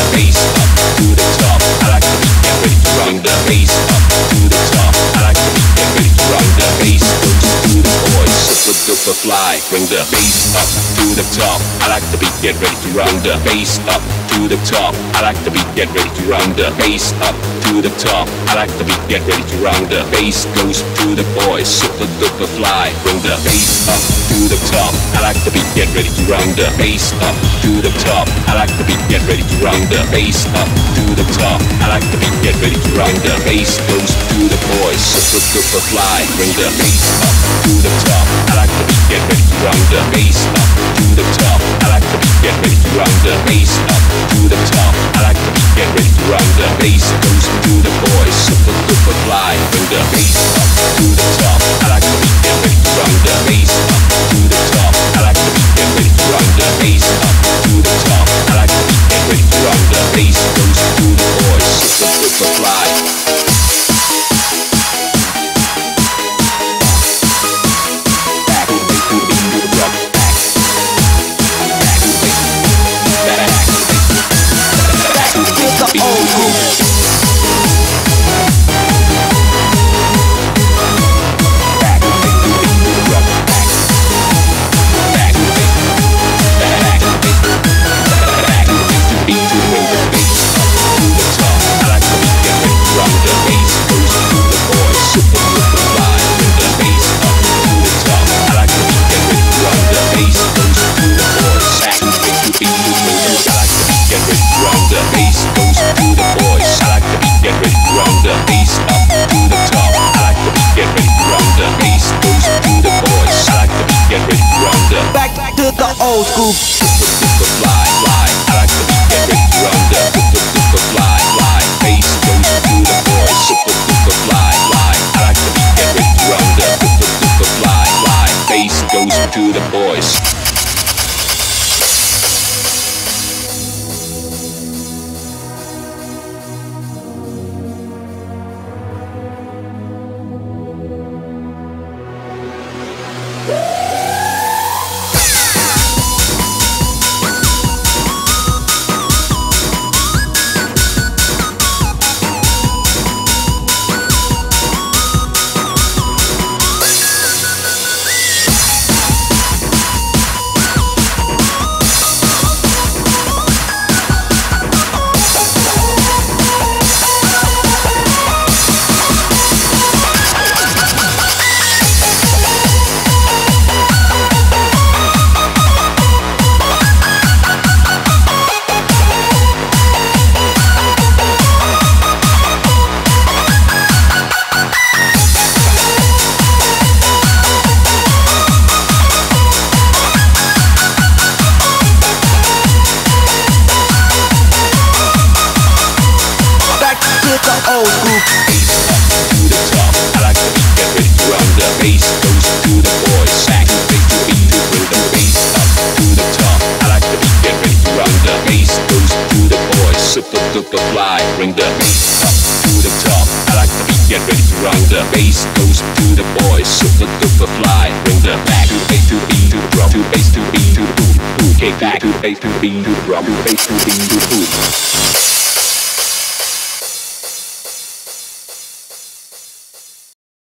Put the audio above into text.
bass up to the top. I like the beat, get ready to rock the bass up to the top. I like the beat, get ready to rock the bass goes to the boys, super duper fly. Bring the bass up to the top. I like the beat, get ready to rock the bass up to the top. I like the beat, get ready to rock the bass up to the top. I like the beat, get ready to rock the bass goes to the boys, super duper fly. Bring the bass up to the top. I like the beat, get ready to rock the bass up to the top. I like the beat, get ready to rock the bass up to the top. I like the beat, get ready to rock the bass goes to the boys, super duper fly. Bring the bass up to the top. I like the beat, get ready to rock the bass up to the top. I like the beat, get ready to rock the bass up to the top. I like the beat, get ready to rock the bass goes to the boys, super duper fly. Bring the bass up to the top. I like the beat, get ready to rock the bass up to the top. I like the beat, get ready to rock the bass up to the top. I like the beat, get ready to rock the bass goes to the boys, super duper fly. Old school. Super fly, fly. I like the beat, get ready to run the super fly, fly. Bass goes to the boys, super fly, fly. I like the beat, get ready to run the super fly, fly. Bass goes to the boys. Old school. Bass up to the top. I like the beat, get ready to run the bass goes to the boys. Back to bass to beat to bring the bass up to the top. I like the beat, get ready to run the bass goes to the boys. Super duper fly. Bring the bass up to the top. I like the beat, get ready to run the bass goes to the boys. Super duper fly. Bring the back to bass to beat to the drum to bass to beat to the boot. Kick back to bass to beat to the drum to bass to beat to the boot.